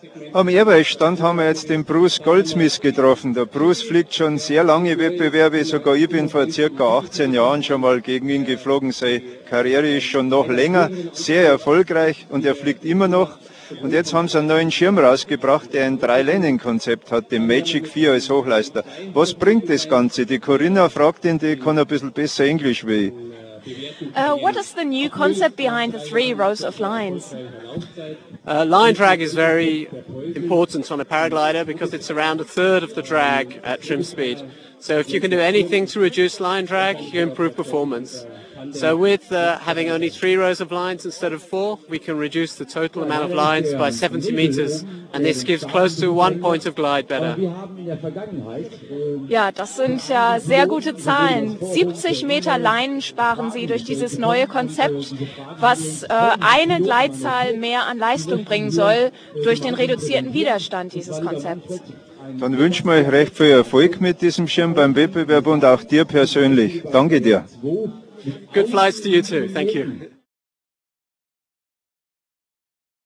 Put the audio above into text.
Am Ehrweißstand haben wir jetzt den Bruce Goldsmith getroffen. Der Bruce fliegt schon sehr lange Wettbewerbe, sogar ich bin vor circa 18 Jahren schon mal gegen ihn geflogen. Seine Karriere ist schon noch länger, sehr erfolgreich und er fliegt immer noch. Und jetzt haben sie einen neuen Schirm rausgebracht, der ein 3-Längen-Konzept hat, den Magic 4 als Hochleister. Was bringt das Ganze? Die Corinna fragt ihn, die kann ein bisschen besser Englisch wie ich. What is the new concept behind the 3 rows of lines? Line drag is very important on a paraglider because it's around a third of the drag at trim speed. So if you can do anything to reduce line drag, you improve performance. So with having only 3 rows of lines instead of 4, we can reduce the total amount of lines by 70 meters, and this gives close to 1 point of glide better. Ja, das sind ja sehr gute Zahlen. 70 Meter Leinen sparen Sie durch dieses neue Konzept, was eine Gleitzahl mehr an Leistung bringen soll durch den reduzierten Widerstand dieses Konzepts. Dann wünschen wir euch recht viel Erfolg mit diesem Schirm beim Wettbewerb und auch dir persönlich. Danke dir. Good flights to you too. Thank you.